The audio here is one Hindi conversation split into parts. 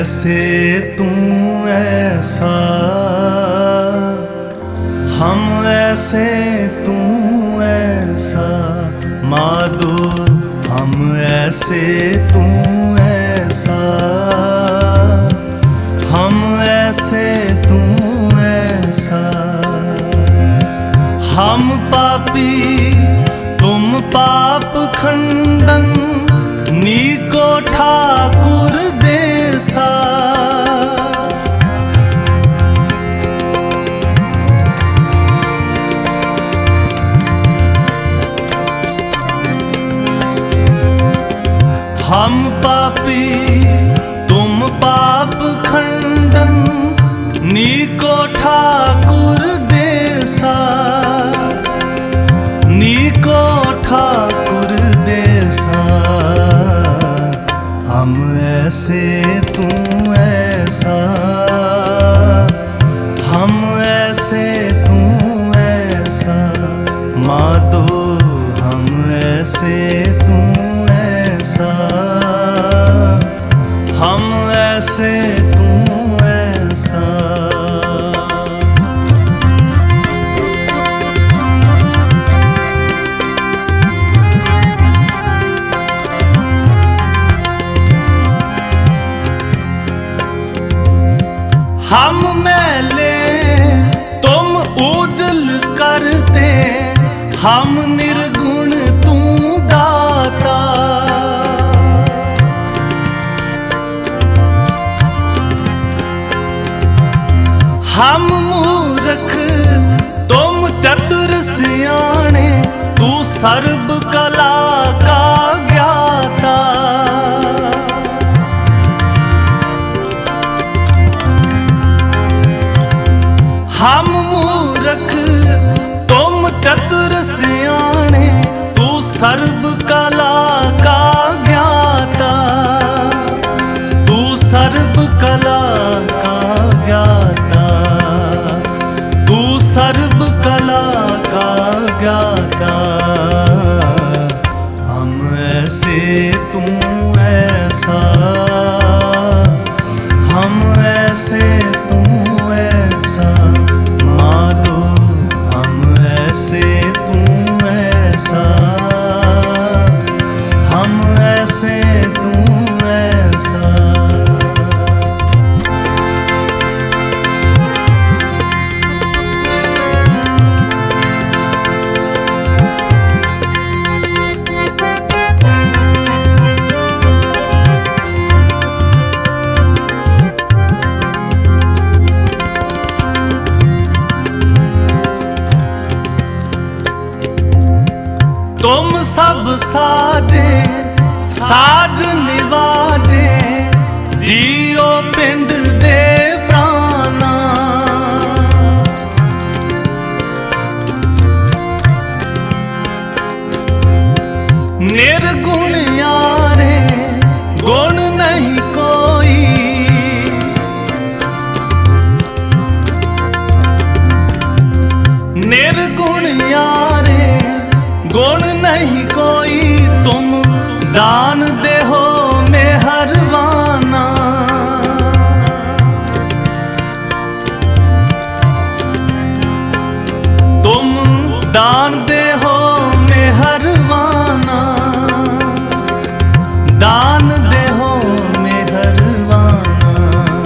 ऐसे तू ऐसा, हम ऐसे तू ऐसा, माधो हम ऐसे तू ऐसा, हम ऐसे तू ऐसा। हम पापी तुम पाप खंडन, नीको ठाकुर देसा। हम पापी तुम पाप खंडन, नीको ठाकुर देसा, नीको ठाकुर देसा। हम ऐसे तू ऐसा, हम ऐसे तू ऐसा, माधो हम ऐसे तू ऐसा, हम ऐसे तू ऐसा। हम मैले तुम उजल करते, हम निर्गुण तू दाता। हम मूर्ख तुम चतुर सियाणे, तू सर्व कला का ज्ञाता। हम मूर्ख तुम चतुर सियाणे, तू सर्व कला का ज्ञाता, तू सर्व कला का ज्ञाता, तू सर्व कला का ज्ञाता। हम ऐसे तू ऐसा, हम ऐसे तू ऐसा, माधो हम ऐसे तू ऐसा, हम ऐसे तू ऐसा। तुम सब साजे साज निवाजे, जियो पिंड दे प्राणा। निर्गुण यारे गुण नहीं कोई, निर्गुण यारे गुण नहीं कोई, तुम दान दे हो मेहरबाना। तुम दान दे हो मेहरबाना, दान दे हो मेहरबाना,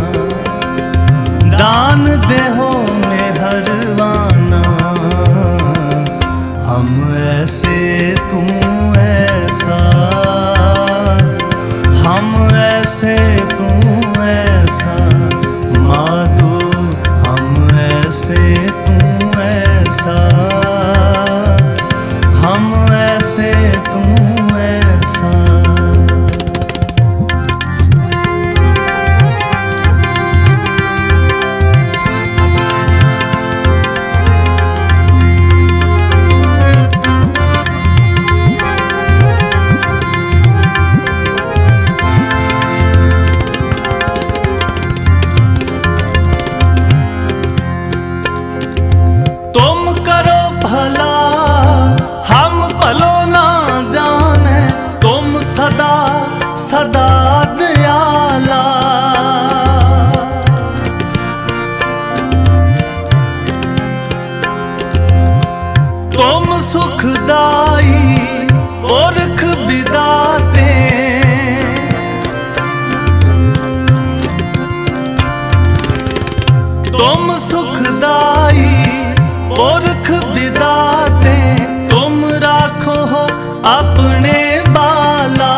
दान दे हो मेहरबाना। हम ऐसे तू ऐसा, हम ऐसे तू ऐसा, माधो हम ऐसे तू ऐसा, हम ऐसे तू ऐसा। सुखदाई पुरख विदाते, तुम सुखदाई पुरख विदाते, तुम राखो हो अपने बाला।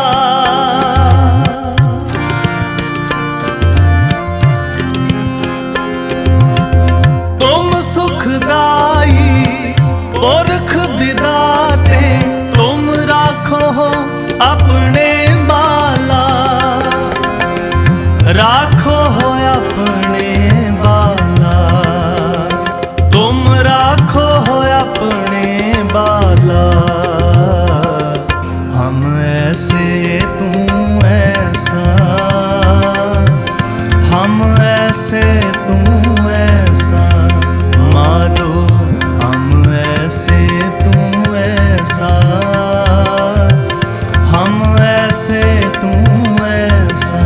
तुम सुखदाई पुरख विदाते, तुम राखो हो अपने बाला। राखो हो अपने बाला, तुम राखो हो अपने बाला। हम ऐसे तू ऐसा, हम ऐसे तू ऐसा माधो। हम ऐसे तू ऐसा, हम ऐसे तू ऐसा।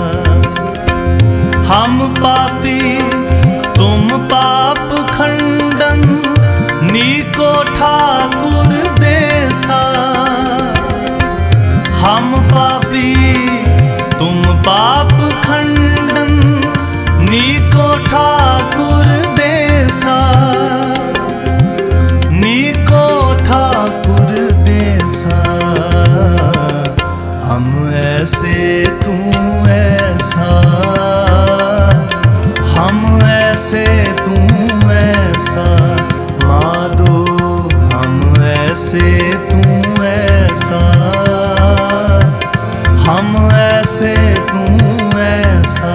हम पापी तुम पाप खंडन, नीको ठाकुर देसा। हम पापी तुम पाप खंडन, नीको ठाकुर देसा। नीको ठाकुर देसा, हम ऐसे तू ऐसा, हम ऐसे तू ऐसा माधो। हम ऐसे तू ऐसा, हम ऐसे तू ऐसा।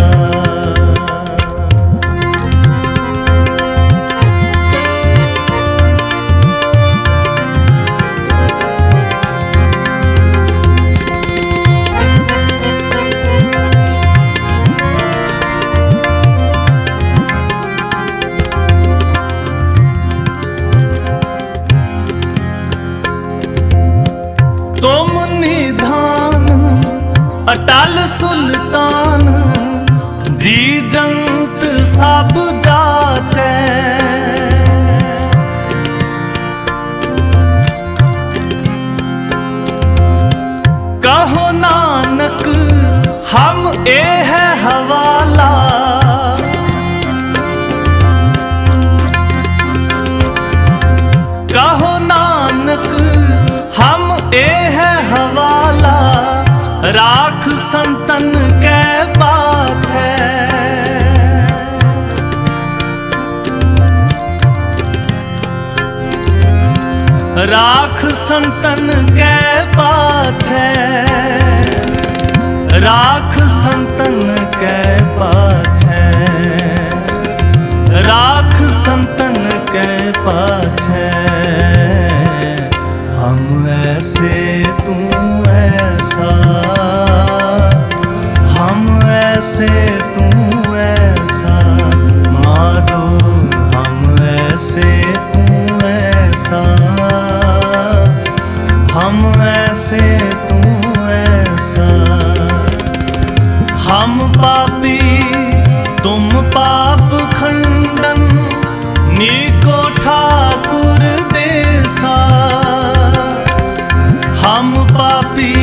तुम निधान अटल सुल्तान, जी जंत सब जाचे। कहो नानक हम ए है हवाला। कहो नानक हम ए है हवाला, राख संतन के पाछे। राख संतन के पाछे, राख संतन के पाछे। राख संतन के पाछे, हम ऐसे तू ऐसा, हम ऐसे तू ऐसा माधो। हम ऐसे तू ऐसा, हम ऐसे तू ऐसा। हम पापी तुम पाप खंडन, नीको ठाकुर देसा। हम पापी